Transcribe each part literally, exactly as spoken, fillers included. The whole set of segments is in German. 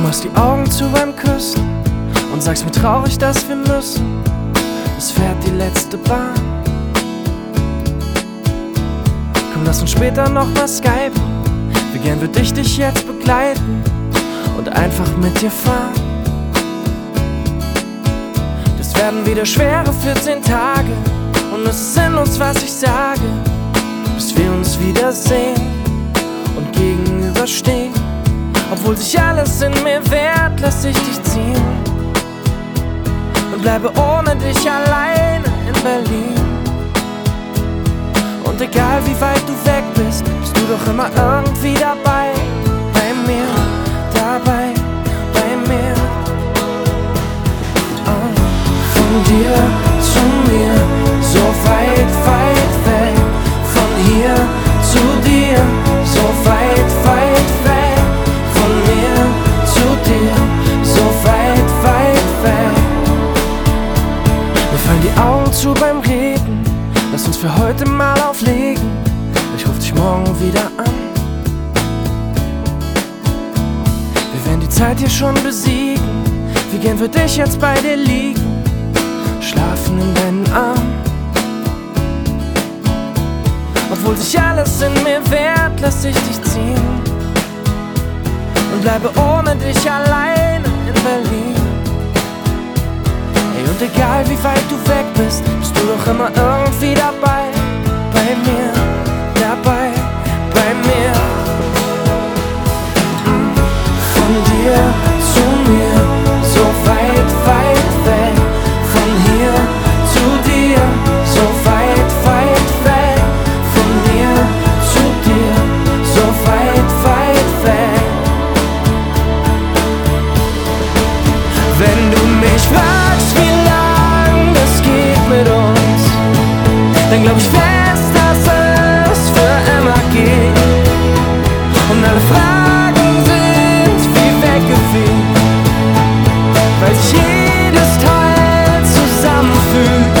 machst die Augen zu beim Küssen und sagst mir traurig, dass wir müssen. Es fährt die letzte Bahn. Komm, lass uns später noch mal skypen. Wie gern würd ich dich jetzt begleiten und einfach mit dir fahren. Das werden wieder schwere vierzehn Tage und es ist sinnlos, was ich sage, bis wir uns wiedersehen und gegenüberstehen. Obwohl sich alles in mir wehrt, lass ich dich ziehen und bleibe ohne dich alleine in Berlin. Und egal wie weit du weg bist, bist du doch immer irgendwie dabei, bei mir, dabei, bei mir. Oh. Von dir zu mir, so weit, weit weg. Von hier zu dir, so weit, weit weg. Von mir zu dir, so weit, weit weg. Mir fallen die Augen zu beim Reden. Lass uns für heute mal auflegen. Ich ruf dich morgen wieder an. Wir werden die Zeit hier schon besiegen. Wie gern würd ich jetzt bei dir liegen, schlafen in deinen Armen. Obwohl sich alles in mir wehrt, lass ich dich ziehen und bleibe ohne dich alleine in Berlin. Ey, und egal wie weit du weg bist, bist du doch immer irgendwie dabei, bei mir, dabei, bei mir. Von dir zu mir, so weit, weit weg. Von hier zu dir, so weit, weit weg. Von mir zu dir, so weit, weit weg. Wenn du mich fragst, wie lang das geht mit uns, dann glaub ich fest, dass es für immer geht. Und alle Fragen sind wie weggefegt, weil sich jedes Teil zusammenfügt.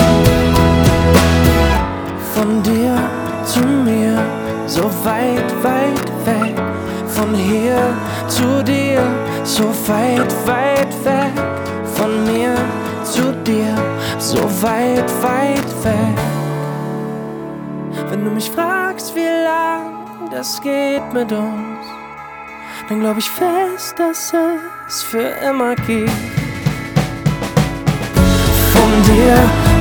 Von dir zu mir, so weit, weit weg. Von hier zu dir, so weit, weit weg. Von mir zu dir, so weit, weit weg. Wenn du mich fragst, wie lang das geht mit uns, dann glaub ich fest, dass es für immer geht. Von dir